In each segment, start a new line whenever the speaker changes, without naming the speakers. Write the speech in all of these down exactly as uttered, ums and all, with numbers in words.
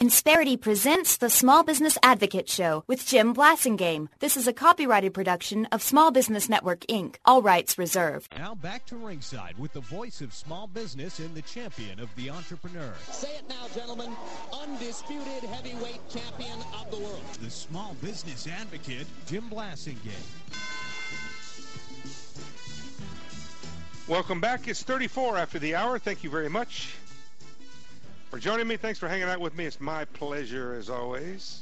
Insperity presents the Small Business Advocate Show with Jim Blasingame. This is a copyrighted production of Small Business Network, Incorporated. All rights reserved.
Now back to ringside with the voice of small business and the champion of the entrepreneur.
Say it now, gentlemen. Undisputed heavyweight champion of the world.
The Small Business Advocate, Jim Blasingame.
Welcome back. It's thirty-four after the hour. Thank you very much for joining me. Thanks for hanging out with me. It's my pleasure as always.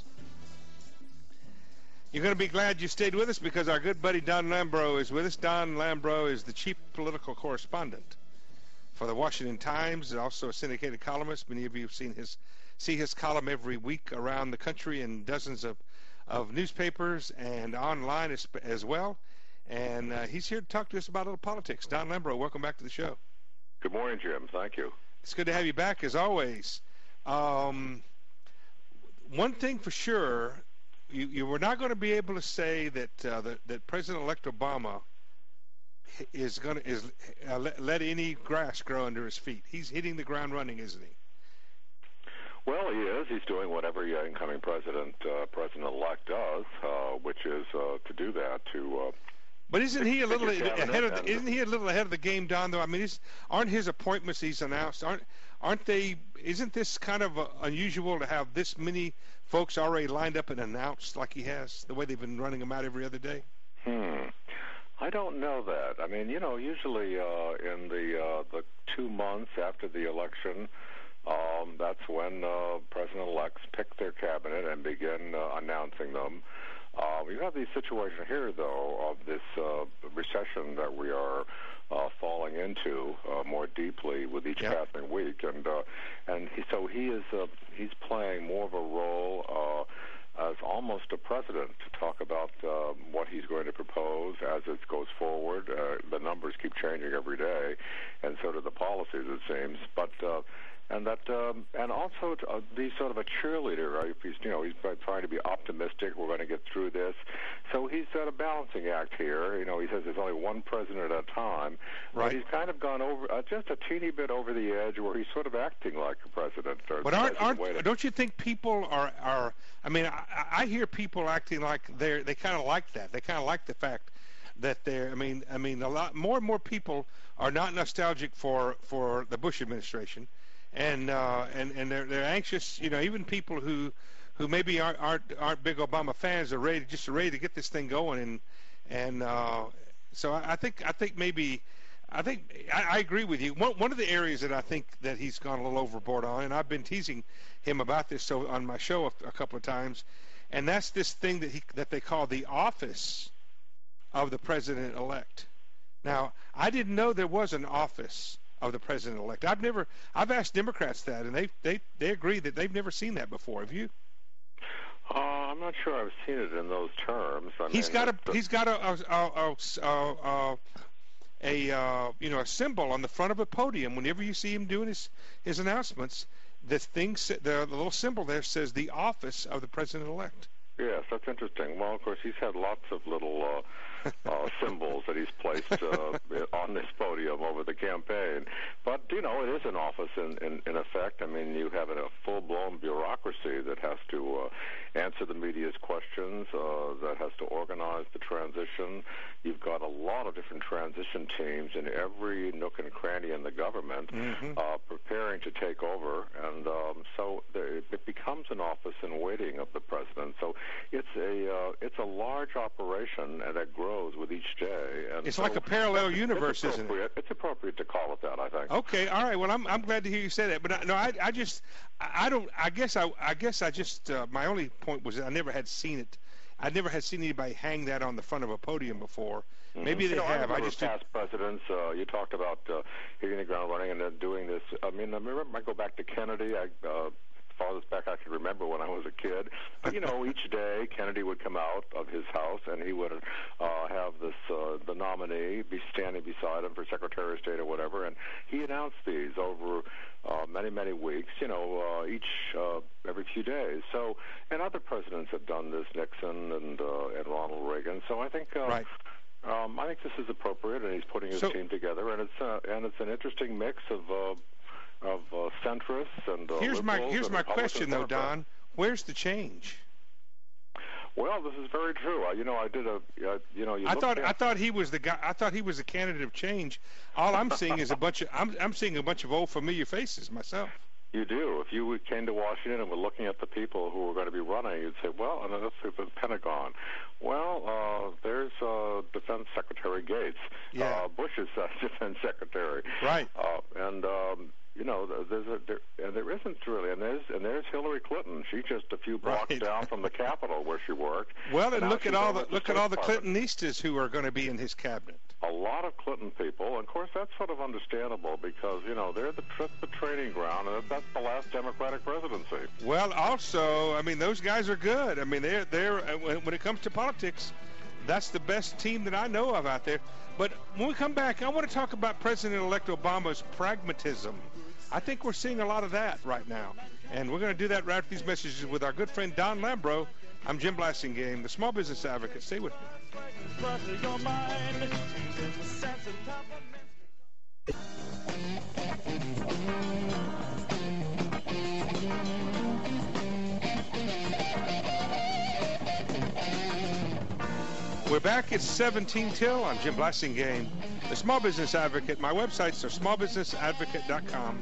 You're going to be glad you stayed with us because our good buddy Don Lambro is with us. Don Lambro is the chief political correspondent for the Washington Times and also a syndicated columnist. Many of you have seen his see his column every week around the country in dozens of, of newspapers and online as, as well. And uh, he's here to talk to us about a little politics. Don Lambro, welcome back to the show.
Good morning, Jim. Thank you.
It's good to have you back, as always. Um, one thing for sure, you, you were not going to be able to say that uh, that, that President-elect Obama is going to is uh, let, let any grass grow under his feet. He's hitting the ground running, isn't he?
Well, he is. He's doing whatever the incoming president, uh, president-elect does, uh, which is uh, to do that to. Uh,
But isn't he a little ahead of the, isn't he a little ahead of the game, Don? Though I mean, he's, aren't his appointments he's announced aren't aren't they? Isn't this kind of uh, unusual to have this many folks already lined up and announced like he has? The way they've been running them out every other day.
Hmm. I don't know that. I mean, you know, usually uh, in the uh, the two months after the election, um, that's when uh, president-elects pick their cabinet and begin uh, announcing them. Uh, we have the situation here, though, of this uh, recession that we are uh, falling into uh, more deeply with each yep. passing week, and uh, and he, so he is uh, he's playing more of a role uh, as almost a president to talk about uh, what he's going to propose as it goes forward. Uh, the numbers keep changing every day, and so do the policies, it seems, but. Uh, And that, um, and also uh, be sort of a cheerleader. Right? He's, you know, he's trying to be optimistic. We're going to get through this. So he's got a balancing act here. You know, he says there's only one president at a time.
Right.
But he's kind of gone over uh, just a teeny bit over the edge, where he's sort of acting like a president. Or
but aren't, aren't
to...
don't you think people are are? I mean, I, I hear people acting like they're they kind of like that. They kind of like the fact that they're. I mean, I mean, a lot more and more people are not nostalgic for for the Bush administration. And uh, and and they're they're anxious, you know. Even people who who maybe aren't aren't, aren't big Obama fans are ready just ready to get this thing going. And and uh, so I, I think I think maybe I think I, I agree with you. One one of the areas that I think that he's gone a little overboard on, and I've been teasing him about this so on my show a, a couple of times, and that's this thing that he that they call the office of the president-elect. Now, I didn't know there was an office of the president-elect. I've never, I've asked Democrats that, and they they they agree that they've never seen that before. Have you?
Uh, I'm not sure I've seen it in those terms. I
he's
mean,
got a
the,
he's got a a a, a, a, a uh, you know a symbol on the front of a podium. Whenever you see him doing his his announcements, the thing the, the little symbol there says the office of the president-elect.
Yes, that's interesting. Well, of course, he's had lots of little uh, uh, symbols that he's placed uh, on this podium over the campaign. But, you know, it is an office in, in, in effect. I mean, you have a full-blown bureaucracy that has to uh, answer the media's questions, uh, that has to organize the transition. You've got a lot of different transition teams in every nook and cranny in the government mm-hmm. uh, preparing to take over. And um, so there, it becomes an office in waiting of the president. So it's a uh, it's a large operation, and it grows with each day. And
it's
so
like a parallel universe,
it's
isn't it?
It's appropriate to call it that, I think.
Okay, all right. Well, I'm I'm glad to hear you say that. But I, no, I I just I don't. I guess I I guess I just uh, my only point was that I never had seen it. I never had seen anybody hang that on the front of a podium before. Mm-hmm. Maybe they
you know,
have.
I,
I just
past presidents. Uh, you talked about uh, hitting the ground running and then doing this. I mean, I remember I go back to Kennedy. I. Uh, farthest back I could remember when I was a kid. But, you know, each day Kennedy would come out of his house and he would uh, have this uh, the nominee be standing beside him for Secretary of State or whatever, and he announced these over uh, many, many weeks, you know, uh, each uh, every few days. So, and other presidents have done this, Nixon and, uh, and Ronald Reagan. So I think... Uh,
right.
Um, I think this is appropriate, and he's putting his
so,
team together, and it's uh, and it's an interesting mix of uh, of uh, centrists and uh,
here's my
liberals
here's
and
my
Republicans
question though,
Democrats.
Don. Where's the change?
Well, this is very true. Uh, you know, I did a, uh, you know, you
I
look
thought
at,
I thought he was the guy. I thought he was the candidate of change. All I'm seeing is a bunch of I'm I'm seeing a bunch of old familiar faces myself.
You do. If you came to Washington and were looking at the people who were going to be running, you'd say, well, and let's look at the Pentagon. Well, uh, there's uh, Defense Secretary Gates,
Yeah.
uh, Bush's uh, Defense Secretary,
Right.
uh, and um, you know, there's a there, and there isn't really, and there's and there's Hillary Clinton. She's just a few blocks
Right.
down from the Capitol where she worked.
Well, and
Now
look
she's
at all
over
the
at
look at
State
all the
Department.
Clintonistas who are going to be in his cabinet.
A lot of Clinton people, and of course that's sort of understandable because you know they're the that's the training ground, and that's the last Democratic presidency.
Well, also, I mean, those guys are good. I mean, they're they're uh, when when it comes to politics, that's the best team that I know of out there. But when we come back, I want to talk about President-elect Obama's pragmatism. I think we're seeing a lot of that right now, and we're going to do that right after these messages with our good friend Don Lambro. I'm Jim Blasingame, the Small Business Advocate. Stay with me. We're back. It's seventeen till. I'm Jim Blasingame, the Small Business Advocate. My websites are small business advocate dot com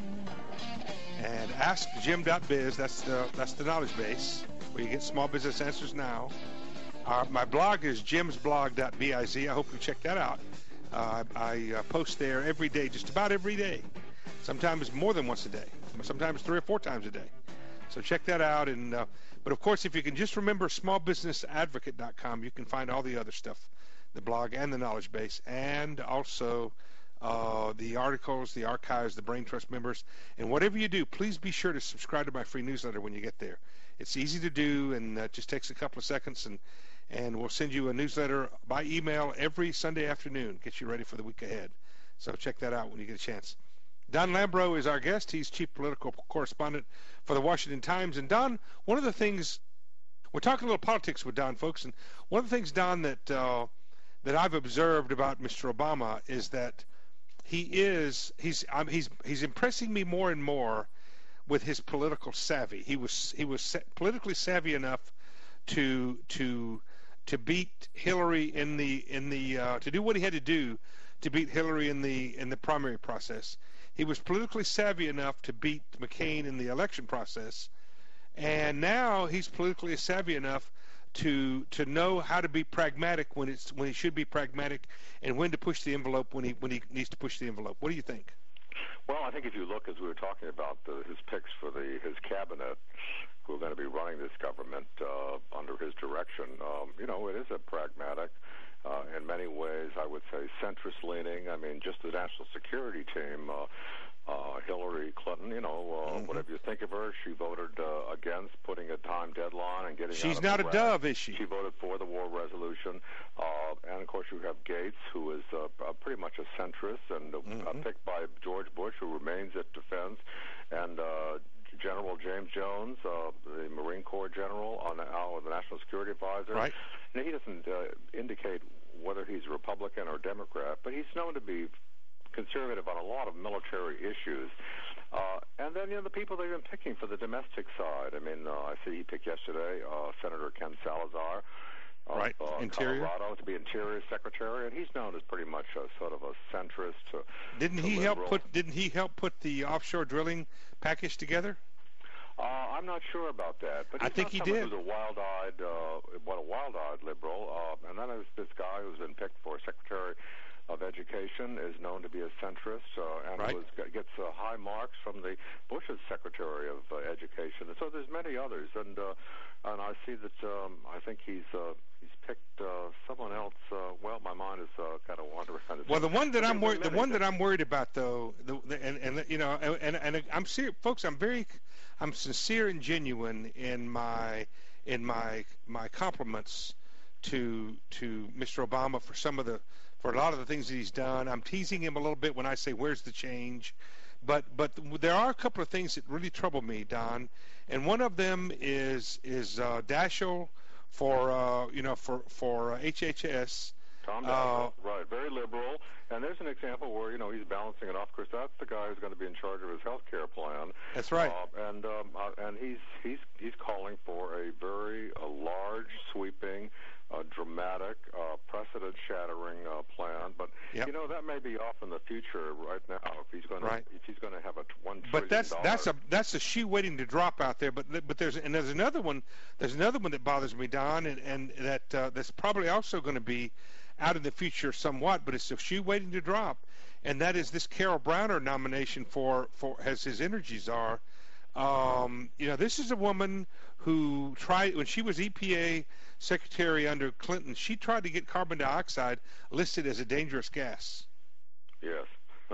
and ask jim dot biz. That's the that's the knowledge base where you get small business answers now. Uh, my blog is jims blog dot biz. I hope you check that out. Uh, I uh, post there every day, just about every day. Sometimes more than once a day. Sometimes three or four times a day. So check that out. And uh, but of course, if you can just remember small business advocate dot com, you can find all the other stuff, the blog and the knowledge base, and also uh, the articles, the archives, the Brain Trust members. And whatever you do, please be sure to subscribe to my free newsletter when you get there. It's easy to do, and uh, just takes a couple of seconds, and and we'll send you a newsletter by email every Sunday afternoon. Get you ready for the week ahead. So check that out when you get a chance. Don Lambro is our guest. He's chief political correspondent for the Washington Times. And Don, one of the things, we're talking a little politics with Don, folks, and one of the things, Don, that uh, that I've observed about Mister Obama is that he is he's um, he's he's impressing me more and more with his political savvy. He was he was sa- politically savvy enough to to to beat Hillary in the in the uh, to do what he had to do to beat Hillary in the in the primary process. He was politically savvy enough to beat McCain in the election process, and now he's politically savvy enough to to know how to be pragmatic when it's when he should be pragmatic, and when to push the envelope when he when he needs to push the envelope. What do you think?
Well, I think if you look, as we were talking about the, his picks for the his cabinet, who are going to be running this government uh, under his direction, um, you know, it is a pragmatic. Uh, in many ways, I would say centrist-leaning. I mean, just the national security team, uh, uh, Hillary Clinton, you know, uh, mm-hmm. whatever you think of her, she voted uh, against putting a time deadline and getting
She's
out of
not
Iraq.
a dove, is she?
She voted for the war resolution. Uh, and, of course, you have Gates, who is uh, pretty much a centrist, and uh, mm-hmm. picked by George Bush, who remains at defense, and uh, General James Jones, uh, the Marine Corps general, on the, uh, the National Security Advisor.
Right.
Now, he doesn't uh, indicate whether he's Republican or Democrat, but he's known to be conservative on a lot of military issues. Uh, and then, you know, the people they've been picking for the domestic side. I mean, uh, I see he picked yesterday uh, Senator Ken Salazar. Of,
right,
uh,
Interior.
Colorado to be Interior Secretary, and he's known as pretty much a sort of a centrist. To,
didn't
to
he
liberal.
help put? Didn't he help put the offshore drilling package together?
Uh, I'm not sure about that, but he's
I think
not
he
someone
did.
Who's a wild-eyed, uh, what a wild-eyed liberal, uh, and then there's this guy who's been picked for Secretary of Education, is known to be a centrist, uh, and
right.
was, gets uh, high marks from the Bush's Secretary of uh, Education. And so there's many others, and uh, and I see that um, I think he's uh, he's picked uh, someone else. Uh, well, my mind is uh, kind of wandering.
Well, the one that I'm worried, the one that I'm worried about, though, the, the, and and you know, and and I'm serious, folks. I'm very, I'm sincere and genuine in my in my my compliments to to Mister Obama for some of the. For a lot of the things that he's done. I'm teasing him a little bit when I say, where's the change? But but there are a couple of things that really trouble me, Don. And one of them is is uh, Daschle for, uh, you know, for, for uh, H H S
Tom Daschle, uh, right, very liberal. And there's an example where, you know, he's balancing it off. Of course, that's the guy who's going to be in charge of his health care plan.
That's right.
Uh, and um, uh, and he's he's he's calling for a very a large, sweeping, uh, dramatic, uh, precedent-shattering uh, plan. But
yep.
you know, that may be off in the future right now if he's going
right.
to if he's going to have a one trillion.
But that's that's a that's a shoe waiting to drop out there. But but there's and there's another one. There's another one that bothers me, Don, and and that uh, that's probably also going to be out in the future somewhat, but it's a shoe waiting to drop, and that is this Carol Browner nomination for, for as his energy czar. Um, you know, this is a woman who tried, when she was E P A secretary under Clinton, she tried to get carbon dioxide listed as a dangerous gas.
Yes.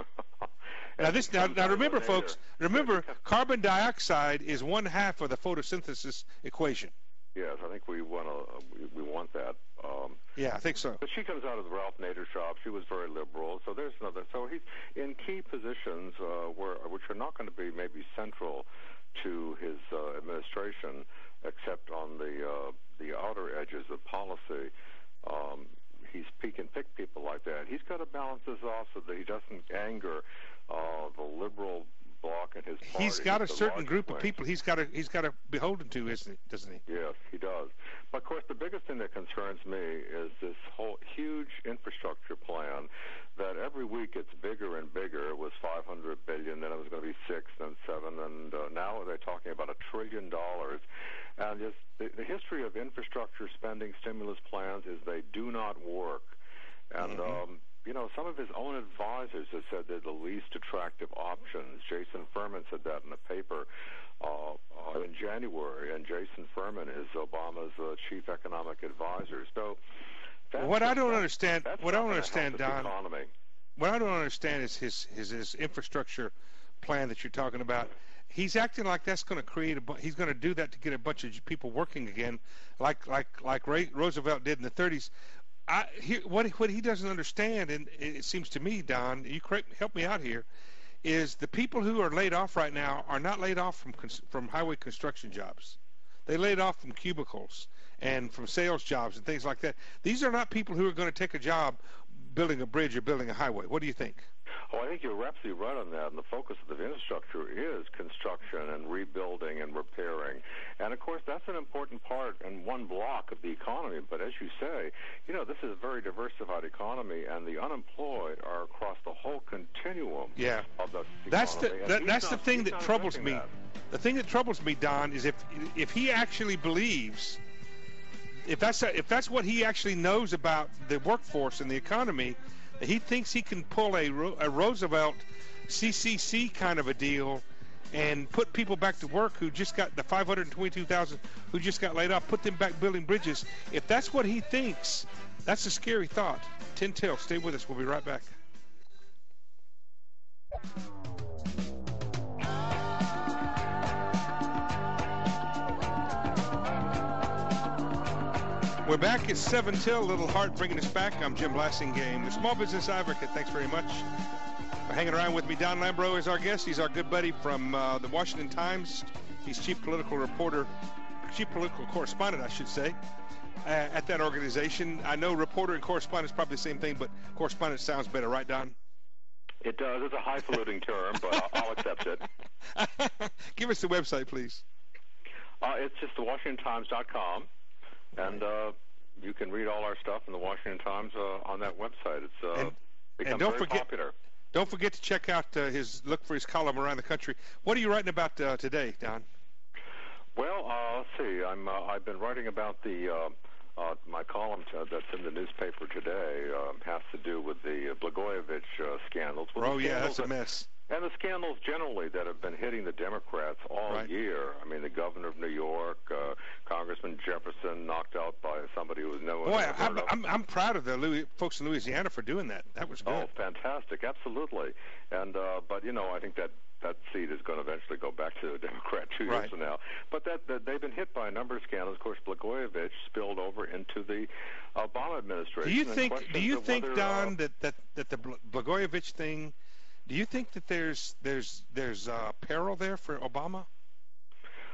Now this now, now remember, folks, remember carbon dioxide is one half of the photosynthesis equation.
Yes, I think we want to we, we want that. Um,
yeah, I think so.
But she comes out of the Ralph Nader shop. She was very liberal. So there's another. So he's in key positions uh, where which are not going to be maybe central to his uh, administration, except on the uh, the outer edges of policy. Um, he's he can pick people like that. He's got to balance this off so that he doesn't anger uh, the liberal bloc in his party.
He's got a certain group of people he's got to he's got to beholden to, isn't he? Doesn't he?
Yes, he does. But of course, the biggest thing that concerns me is this whole huge infrastructure plan that every week gets bigger and bigger. It was five hundred billion, then it was going to be six, then seven, and uh, now they're talking about a trillion dollars. And just the, the history of infrastructure spending stimulus plans is they do not work. And mm-hmm. um, you know, some of his own advisors have said they're the least attractive options. Jason Furman said that in a paper uh, uh, in January, and Jason Furman is Obama's uh, chief economic advisor. So, that's
what I don't
that's,
understand,
that's
what I don't understand, Don,
economy.
what I don't understand is his, his his infrastructure plan that you're talking about. He's acting like that's going to create a. He's going to do that to get a bunch of people working again, like like like Ray, Roosevelt did in the thirties. I, he, what what he doesn't understand, and it seems to me, Don, you correct, help me out here, is the people who are laid off right now are not laid off from from highway construction jobs. They laid off from cubicles and from sales jobs and things like that. These are not people who are going to take a job building a bridge or building a highway. What do you think?
Oh, I think you're absolutely right on that. And the focus of the infrastructure is construction and rebuilding and repairing. And, of course, that's an important part and one block of the economy. But as you say, you know, this is a very diversified economy, and the unemployed are across the whole continuum
yeah.
of the
that's
economy.
The, that, that's
not,
the thing that troubles me.
That.
The thing that troubles me, Don, is if if he actually believes, if that's a, if that's what he actually knows about the workforce and the economy, he thinks he can pull a, a Roosevelt C C C kind of a deal and put people back to work who just got the five hundred twenty-two thousand who just got laid off, put them back building bridges. If that's what he thinks, that's a scary thought. Tin Tail, stay with us. We'll be right back. We're back at seven till. Little Heart bringing us back. I'm Jim Blasingame, the Small Business Advocate. Thanks very much for hanging around with me. Don Lambro is our guest. He's our good buddy from uh, the Washington Times. He's chief political reporter, chief political correspondent, I should say, uh, at that organization. I know reporter and correspondent is probably the same thing, but correspondent sounds better, right, Don?
It does. It's a highfalutin term, but I'll, I'll accept it.
Give us the website, please.
Uh, it's just the washington times dot com. And uh, you can read all our stuff in the Washington Times uh, on that website. It's uh,
and,
become
and don't
very
forget,
popular.
Don't forget to check out uh, his look for his column around the country. What are you writing about uh, today, Don?
Well, uh, let's see. I'm uh, I've been writing about the uh, uh, my column t- that's in the newspaper today uh, has to do with the Blagojevich uh, scandals.
Well, oh yeah, that's
that,
a mess.
And the scandals generally that have been hitting the Democrats all
right.
year. I mean, the governor of New York, uh, Congressman Jefferson, knocked out by somebody who was no one.
Boy, I'm, I'm, I'm proud of the Louis, folks in Louisiana for doing that. That was good.
Oh, fantastic. Absolutely. And uh, but, you know, I think that that seat is going to eventually go back to the Democrat two
right.
years from now. But that, that they've been hit by a number of scandals. Of course, Blagojevich spilled over into the Obama administration.
Do you think, do you think
whether,
Don,
uh,
that, that, that the Blagojevich thing, do you think that there's there's there's uh, peril there for Obama?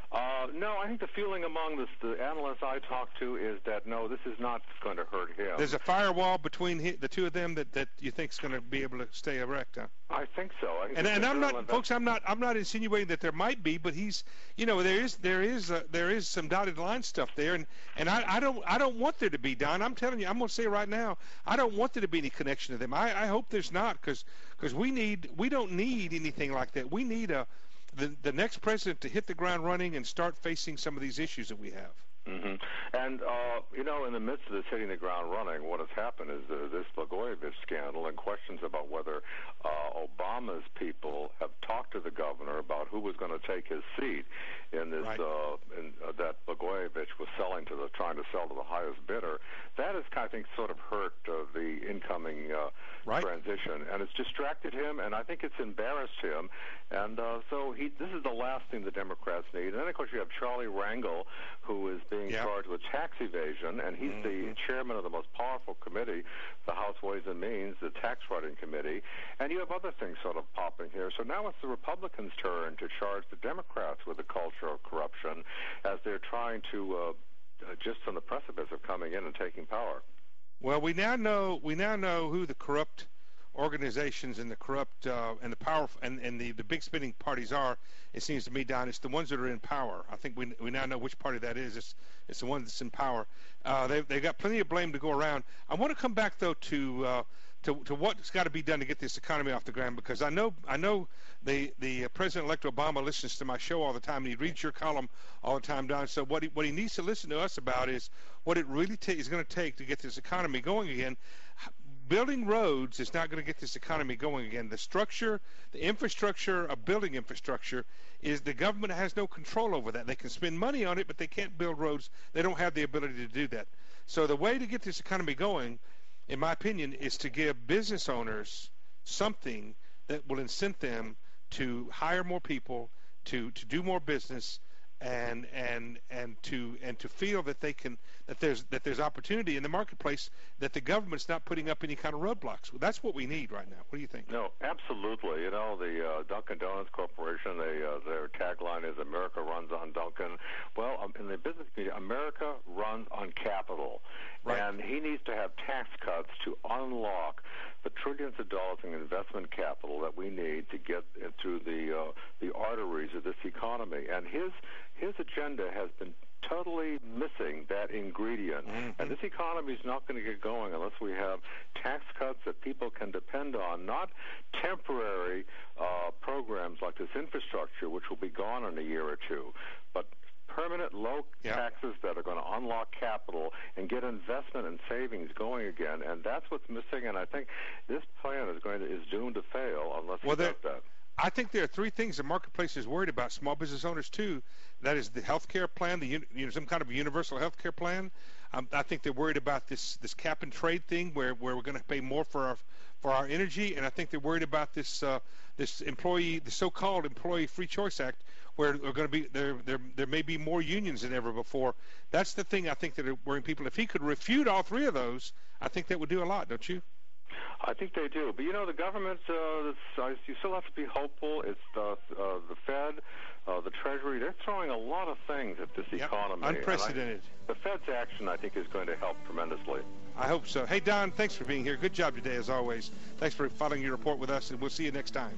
Uh, no, I think the feeling among this, the analysts I talked to is that, no, this is not going to hurt him.
There's a firewall between he, the two of them that, that you think is going to be able to stay erect, huh?
I think so. I think
and and I'm not,
invest-
folks, I'm not I'm not insinuating that there might be, but he's, you know, there is there is uh, there is some dotted line stuff there, and and I, I don't I don't want there to be, Don. I'm telling you, I'm going to say right now, I don't want there to be any connection to them. I, I hope there's not, because because we need we don't need anything like that. We need a the the next president to hit the ground running and start facing some of these issues that we have.
Mm-hmm. And, uh, you know, in the midst of this hitting the ground running, what has happened is uh, this Blagojevich scandal and questions about whether uh, Obama's people have talked to the governor about who was going to take his seat in this
right.
uh, in, uh, that Blagojevich was selling to the trying to sell to the highest bidder. That has, I think, sort of hurt uh, the incoming uh,
right.
transition, and it's distracted him, and I think it's embarrassed him. And uh, so he, this is the last thing the Democrats need. And then, of course, you have Charlie Rangel, who is being
yep.
charged with tax evasion, and he's mm-hmm. the chairman of the most powerful committee, the House Ways and Means, the Tax Writing Committee. And you have other things sort of popping here. So now it's the Republicans' turn to charge the Democrats with the culture of corruption as they're trying to uh, just on the precipice of coming in and taking power.
Well, we now know we now know who the corrupt organizations and the corrupt uh, and the powerful and, and the, the big spending parties are. It seems to me, Don, it's the ones that are in power. I think we we now know which party that is. It's it's the one that's in power. Uh, they they got plenty of blame to go around. I want to come back though to uh, to to what's got to be done to get this economy off the ground, because I know I know the the uh, President-elect Obama listens to my show all the time, and he reads your column all the time, Don. So what he what he needs to listen to us about is what it really ta- is going to take to get this economy going again. Building roads is not going to get this economy going again. The structure, the infrastructure of building infrastructure, is the government has no control over that. They can spend money on it, but they can't build roads. They don't have the ability to do that. So the way to get this economy going, in my opinion, is to give business owners something that will incent them to hire more people, to, to do more business, and and and to and to feel that they can that there's that there's opportunity in the marketplace, that the government's not putting up any kind of roadblocks. Well, that's what we need right now. What do you think?
No, absolutely. You know, the uh, Dunkin' Donuts Corporation, they, uh, their tagline is "America runs on Dunkin'." Well, um, in the business community, America runs on capital,
right.
And he needs to have tax cuts to unlock the trillions of dollars in investment capital that we need to get through the uh, the arteries of this economy. And his his agenda has been totally missing that ingredient.
Mm-hmm.
And this economy is not going to get going unless we have tax cuts that people can depend on, not temporary uh, programs like this infrastructure, which will be gone in a year or two, but permanent low
yeah.
taxes that are going to unlock capital and get investment and savings going again. And that's what's missing. And I think this plan is going to is doomed to fail unless
well,
he does that.
I think there are three things the marketplace is worried about, small business owners too. That is the health care plan, the you know, some kind of universal health care plan. Um, I think they're worried about this this cap and trade thing, where, where we're going to pay more for our for our energy, and I think they're worried about this uh, this employee, the so-called Employee Free Choice Act, where they're going to be there there there may be more unions than ever before. That's the thing I think that are worrying people. If he could refute all three of those, I think that would do a lot, don't you?
I think they do. But, you know, the government, uh, you still have to be hopeful. It's the, uh, the Fed, uh, the Treasury. They're throwing a lot of things at this
yep.
economy.
Unprecedented.
I, the Fed's action, I think, is going to help tremendously.
I hope so. Hey, Don, thanks for being here. Good job today, as always. Thanks for following your report with us, and we'll see you next time.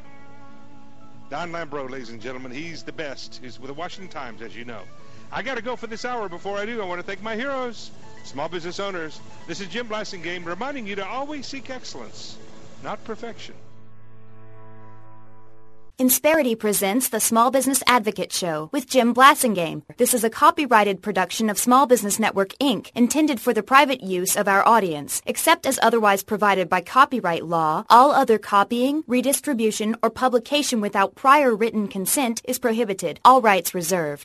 Don Lambro, ladies and gentlemen, he's the best. He's with the Washington Times, as you know. I got to go for this hour. Before I do, I want to thank my heroes, small business owners. This is Jim Blasingame reminding you to always seek excellence, not perfection.
Insperity presents the Small Business Advocate Show with Jim Blasingame. This is a copyrighted production of Small Business Network, Incorporated, intended for the private use of our audience. Except as otherwise provided by copyright law, all other copying, redistribution, or publication without prior written consent is prohibited. All rights reserved.